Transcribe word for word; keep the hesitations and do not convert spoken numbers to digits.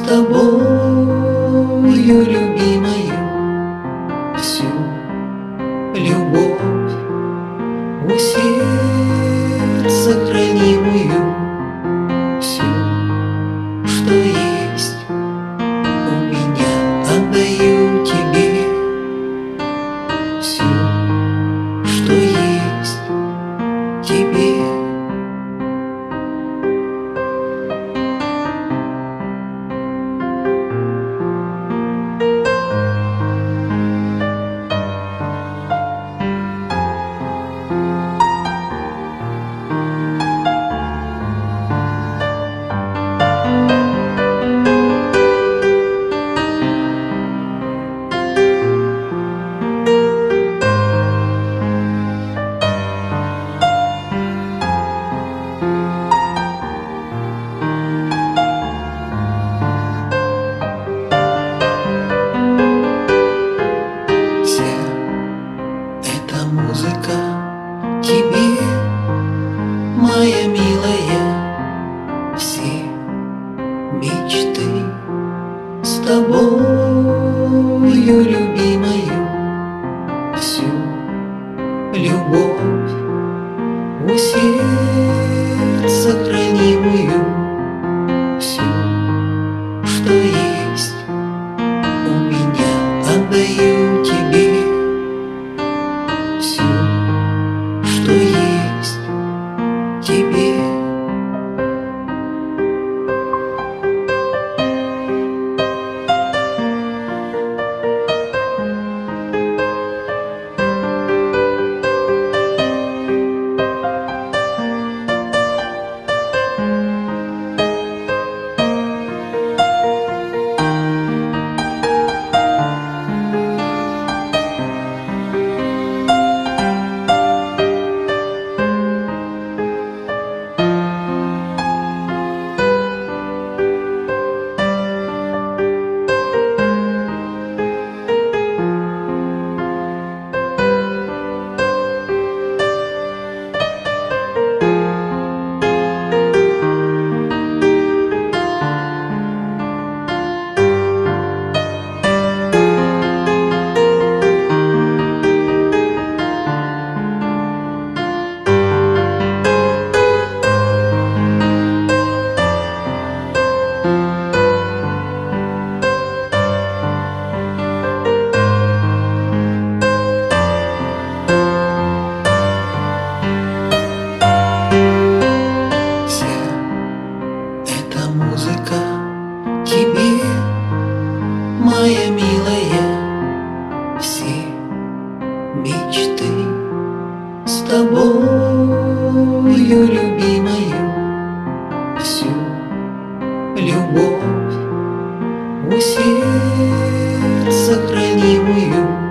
тобою, любимою, всю любовь у сердца хранимую, всю, что есть у меня, отдаю тебе, всю, что есть тебе. Музыка тебе, моя милая, все мечты с тобою, любимою, всю любовь у сердца хранимую, всю, что есть у меня, отдаю тебе. Все, что есть тебе. Музыка тебе, моя милая, все мечты с тобою, любимою, всю любовь у сердца хранимую.